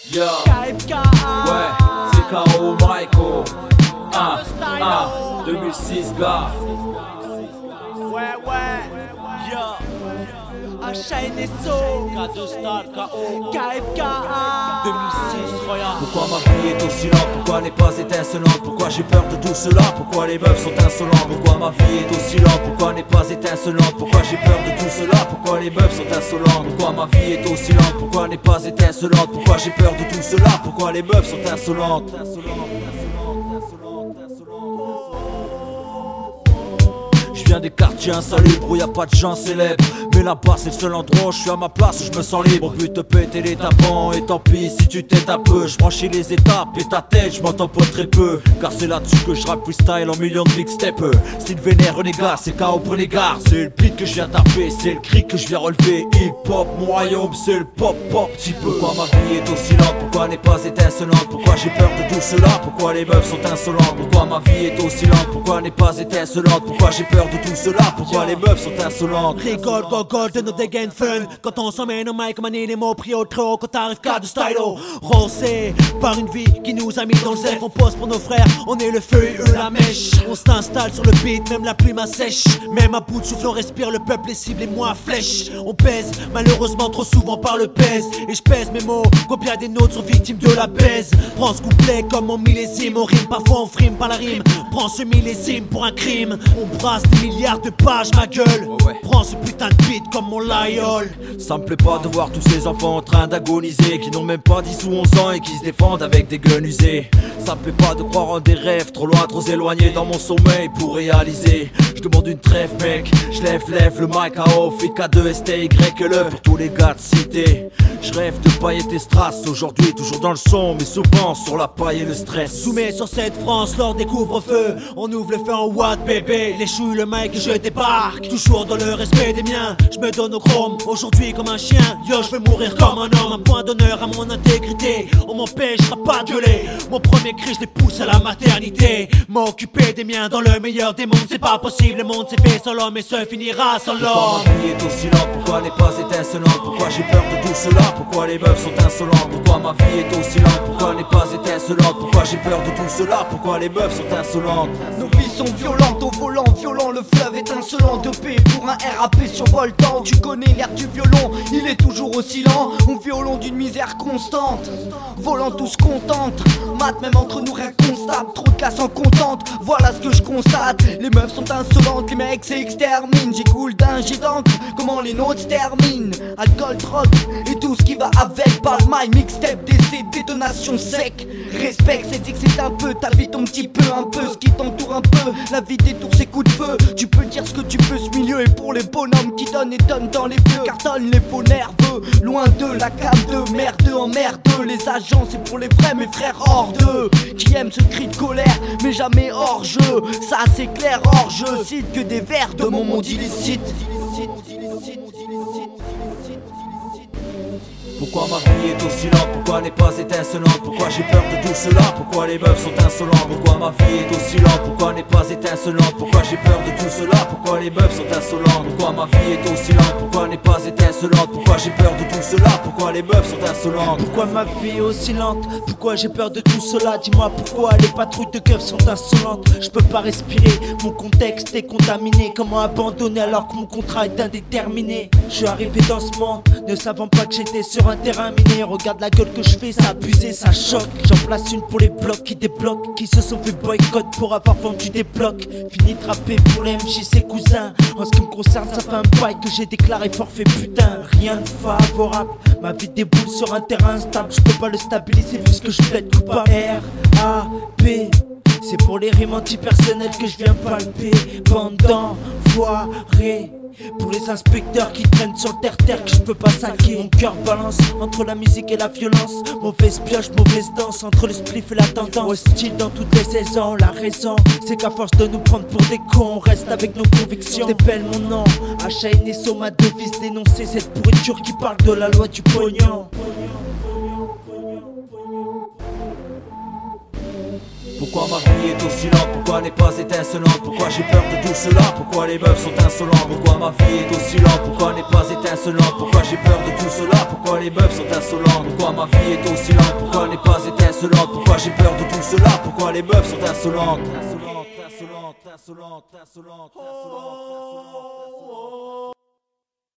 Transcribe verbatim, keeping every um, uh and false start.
Yo, ouais, c'est K O Michael. Ah, ah, deux mille six, gars. Ouais, ouais, yo. Shine et So, K deux Star, K O, K F K A, deux mille six, Roya. Pourquoi ma vie est aussi lente? Pourquoi n'est pas étincelante? Pourquoi j'ai peur de tout cela? Pourquoi les meufs sont insolentes? Pourquoi ma vie est aussi lente? Pourquoi n'est pas étincelante? Pourquoi j'ai peur de tout cela? Pourquoi les meufs sont insolentes? Pourquoi ma vie est aussi lente? Pourquoi n'est pas étincelante? Pourquoi j'ai peur de tout cela? Pourquoi les meufs sont insolentes? Je viens des quartiers insalubres où y a pas de gens célèbres. Mais là-bas c'est le seul endroit où je suis à ma place, où je me sens libre. Au but de péter les tapants, et tant pis si tu t'aides un peu. Je franchis les étapes et ta tête je m'entends pas très peu. Car c'est là-dessus que je rappe freestyle en millions de mixtapes. Style vénère renégat, c'est K O prenez garde. C'est le beat que je viens taper, c'est le cri que je viens relever. Hip hop, mon royaume c'est le pop pop petit peu. Pourquoi ma vie est aussi lente? Pourquoi n'est pas étincelante? Pourquoi j'ai peur de tout cela? Pourquoi les meufs sont insolentes? Pourquoi ma vie est aussi lente? Pourquoi n'est pas étincelante? Pourquoi j'ai peur de tout cela? Pourquoi les meufs sont insolentes? Rigole, gogole de nos dégaines fun. Quand on s'emmène au mic, manier les mots pris au trop. Quand t'arrives K de stylo, rossé par une vie qui nous a mis dans le zef. On pose pour nos frères, on est le feu et eux la mèche. On s'installe sur le beat, même la plume assèche. Même à bout de souffle on respire, le peuple est cible et moi flèche. On pèse, malheureusement trop souvent par le pèse. Et je pèse mes mots, combien des nôtres sont victimes de la baise. Prends ce couplet comme mon millésime, on rime, parfois on frime par la rime. Prends ce millésime pour un crime, on brasse des milliards de pages, ma gueule. Oh ouais. Prends ce putain de beat comme mon Lyol. Ça me plaît pas de voir tous ces enfants en train d'agoniser, qui n'ont même pas dix ou onze ans et qui se défendent avec des guns usés. Ça me plaît pas de croire en des rêves trop loin, trop éloignés dans mon sommeil pour réaliser. Je demande une trêve mec, je lève, lève le mic à off, fit K deux S T Y le pour tous les gars de cité. Je rêve de paillettes et strass, aujourd'hui toujours dans le son, mais souvent sur la paille et le stress. Soumis sur cette France lors des couvre-feux, on ouvre le feu en watt bébé. Les chouilles, le mic et je débarque, toujours dans le respect des miens. Je me donne au chrome, aujourd'hui comme un chien. Yo, je vais mourir comme un homme, un point d'honneur à mon intégrité. On m'empêchera pas de gueuler, mon premier cri je les pousse à la maternité. M'occuper des miens dans le meilleur des mondes, c'est pas possible, le monde s'est fait sans l'homme et se finira sans l'homme. Pourquoi ma vie est aussi lente? Pourquoi n'est pas étincelante? Pourquoi j'ai peur de tout cela? Pourquoi les meufs sont insolentes? Pourquoi ma vie est aussi lente? Pourquoi n'est pas étincelante? Pourquoi j'ai peur de tout cela? Pourquoi les meufs sont insolentes? Nos vies sont violentes, au volant violent, le fleuve est insolent. De P pour un R A P survoltant. Tu connais l'air du violon, il est toujours aussi lent. On vit au long d'une misère constante, volant tous contentes. Mat même entre nous rien constate, trop de casse en contente. Voilà ce que je constate, les meufs sont insolentes, les mecs s'exterminent. J'écoule d'un jet d'encre, comment les nôtres se terminent. Alcool, drogue et tout ce qui va avec. Parle my mixtape, décès, détonation sec. Respect, c'est dit que c'est un peu ta vie, ton petit peu, un peu ce qui t'entoure un peu. La vie détourne ses coups de feu. Tu peux dire ce que tu peux, ce milieu est pour les bonhommes qui donnent et donnent dans les vieux. Cartonnent les faux nerveux, loin de la cam de merde en merde. Les agents c'est pour les vrais, mes frères hors d'eux, qui aiment ce cri de colère, mais jamais hors jeu. Ça c'est clair, hors jeu, cite que des vers de mon monde illicite. Pourquoi ma vie est aussi lente? Pourquoi n'est pas étincelante? Pourquoi j'ai peur de tout cela? Pourquoi les meufs sont insolentes? Pourquoi ma vie est aussi lente? Pourquoi n'est pas étincelante? Pourquoi j'ai peur de tout cela? Pourquoi les meufs sont insolentes? Pourquoi ma vie est aussi lente? Pourquoi n'est pas étincelante? Pourquoi j'ai peur de tout cela? Pourquoi les meufs sont insolentes? Pourquoi ma vie est aussi lente? Pourquoi j'ai peur de tout cela? Dis-moi pourquoi les patrouilles de keufs sont insolentes. Je peux pas respirer, mon contexte est contaminé. Comment abandonner alors que mon contrat est indéterminé? Je suis arrivé dans ce monde, ne savant pas que j'étais sur un terrain miné. Regarde la gueule que je fais, ça abusé, ça choque. J'en place une pour les blocs qui débloquent, qui se sont fait boycott pour avoir vendu des blocs. Fini de rapper pour les M J, ses cousins. En ce qui me concerne, ça fait un bail que j'ai déclaré forfait, putain. Rien de favorable, ma vie déboule sur un terrain instable. Je peux pas le stabiliser puisque je plaide coupable. R A P, c'est pour les rimes antipersonnelles que je viens palper. Pendant foiré, pour les inspecteurs qui traînent sur le terre-terre que je peux pas saquer. Mon cœur balance entre la musique et la violence. Mauvaise pioche, mauvaise danse entre le spliff et la tendance. Hostile dans toutes les saisons, la raison c'est qu'à force de nous prendre pour des cons, on reste avec nos convictions. T'épelles mon nom, H A N S O, ma devise, dénoncer cette pourriture qui parle de la loi du pognon. Pourquoi ma vie est aussi lente, pourquoi elle n'est pas étincelante? Pourquoi j'ai peur de tout cela, pourquoi les meufs sont insolentes? Pourquoi ma vie est aussi lente, pourquoi elle n'est pas étincelante? Pourquoi j'ai peur de tout cela, pourquoi les meufs sont insolentes? Pourquoi ma vie est aussi lente, pourquoi elle n'est pas étincelante? Pourquoi j'ai peur de tout cela, pourquoi les meufs sont insolentes? Insolente, insolente, insolente, insolente, insolente, insolente.